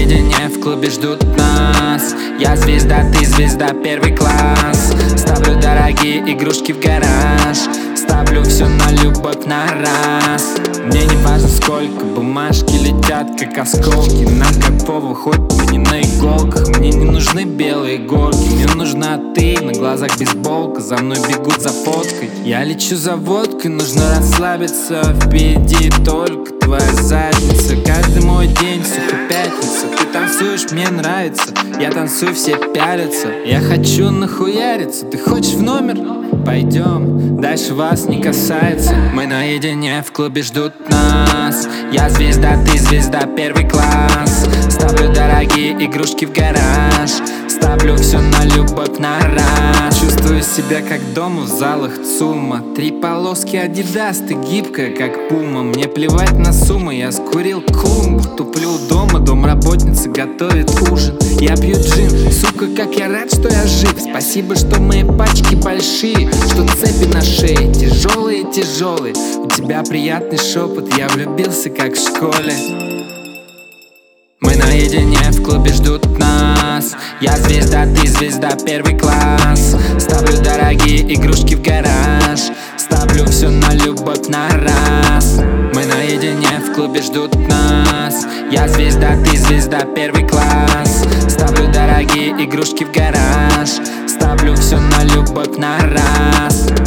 наедине в клубе ждут нас. Я звезда, ты звезда, первый класс. Ставлю дорогие игрушки в гараж. Ставлю все на любовь на раз. Мне не важно, сколько бумажки летят, как осколки. Нам кайфово, хоть мы не на иголках. Мне не нужны белые горки, мне нужна ты. На глазах бейсболка, за мной бегут за фоткой. Я лечу за водкой, нужно расслабиться. Впереди только твоя задница. Каждый мой день, сука, пятница. Ты танцуешь, мне нравится. Я танцую, все пялятся. Я хочу нахуяриться. Ты хочешь в номер? Пойдем, дальше вас не касается. Мы наедине в клубе ждут нас. Я звезда, ты звезда, первый класс. Ставлю дорогие игрушки в гараж. Ставлю все на любовь на раз. Чувствую себя как дома в залах ЦУМа. 3 полоски Адидас, ты гибкая как пума. Мне плевать на суммы, я скурил клумбу. Туплю дома, домработница готовит ужин. Я пью джин, сука, как я рад, что я жив. Спасибо, что мои пачки большие, что цепи на шее тяжелые. У тебя приятный шепот, я влюбился как в школе. Мы наедине в клубе ждут нас. Я звезда, ты звезда, первый класс. Ставлю дорогие игрушки в гараж. Ставлю все на любовь на раз. Мы наедине в клубе ждут нас. Я звезда, ты звезда, первый класс. Ставлю дорогие игрушки в гараж. Ставлю все на любовь на раз.